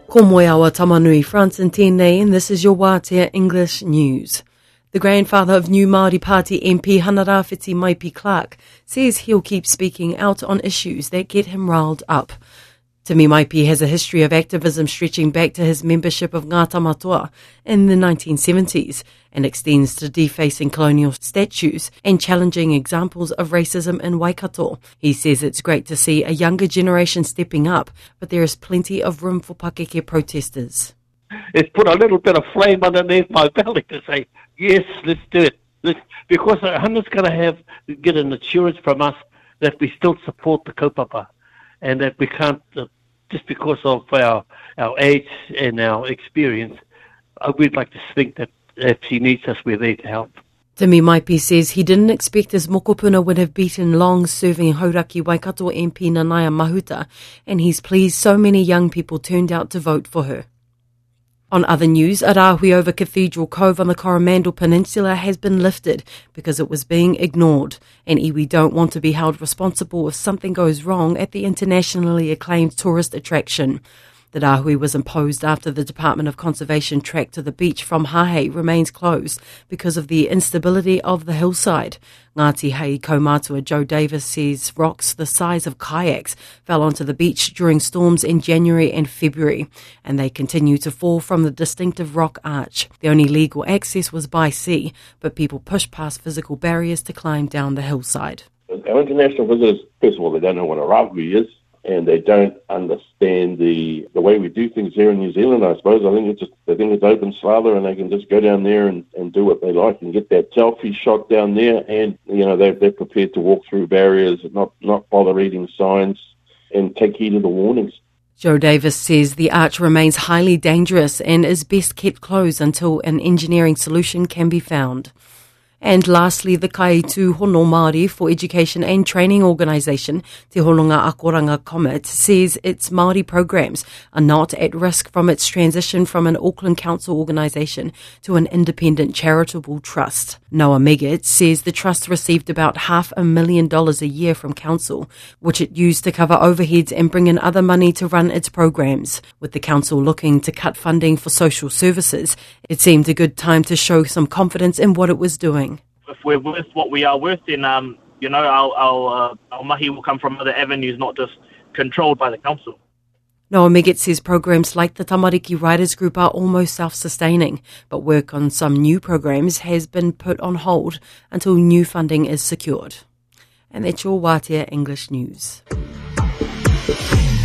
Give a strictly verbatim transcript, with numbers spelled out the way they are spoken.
Ko moe awa tamanui, France and tēnei, and this is your Wātea English News. The grandfather of new Māori Party M P Hana Rāwhiti Maipi Clark says he'll keep speaking out on issues that get him riled up. Timi Maipi has a history of activism stretching back to his membership of Ngā Tamatoa in the nineteen seventies and extends to defacing colonial statues and challenging examples of racism in Waikato. He says it's great to see a younger generation stepping up, but there is plenty of room for Pakeke protesters. It's put a little bit of flame underneath my belly to say, yes, let's do it. Let's, because Hana's going to have get an assurance from us that we still support the kaupapa and that we can't, uh, just because of our, our age and our experience, uh, we'd like to think that if she needs us, we're there to help. Timi Maipi says he didn't expect his mokopuna would have beaten long-serving Hauraki Waikato M P Nanaia Mahuta, and he's pleased so many young people turned out to vote for her. On other news, a rāhui over Cathedral Cove on the Coromandel Peninsula has been lifted because it was being ignored, and iwi don't want to be held responsible if something goes wrong at the internationally acclaimed tourist attraction. The rāhui was imposed after the Department of Conservation track to the beach from Hahei remains closed because of the instability of the hillside. Ngāti Hei Kaumatua Joe Davis says rocks the size of kayaks fell onto the beach during storms in January and February, and they continue to fall from the distinctive rock arch. The only legal access was by sea, but people push past physical barriers to climb down the hillside. Our international visitors, first of all, they don't know what a rāhui is, and they don't understand the the way we do things here in New Zealand, I suppose. I think it's just, they think it's open slather and they can just go down there and, and do what they like and get that selfie shot down there, and, you know, they're, they're prepared to walk through barriers and not, not bother reading signs and take heed of the warnings. Joe Davis says the arch remains highly dangerous and is best kept closed until an engineering solution can be found. And lastly, the Kai Tū Hono Māori for Education and Training Organisation, Te Hononga Akoranga Comet, says its Māori programs are not at risk from its transition from an Auckland Council organisation to an independent charitable trust. Noah Meggitt says the trust received about half a million dollars a year from Council, which it used to cover overheads and bring in other money to run its programs. With the Council looking to cut funding for social services, it seemed a good time to show some confidence in what it was doing. If we're worth what we are worth, then um, you know, our our, uh, our mahi will come from other avenues, not just controlled by the council. Noah Meggitt says programs like the Tamariki Writers Group are almost self-sustaining, but work on some new programs has been put on hold until new funding is secured. And that's your Wātea English News.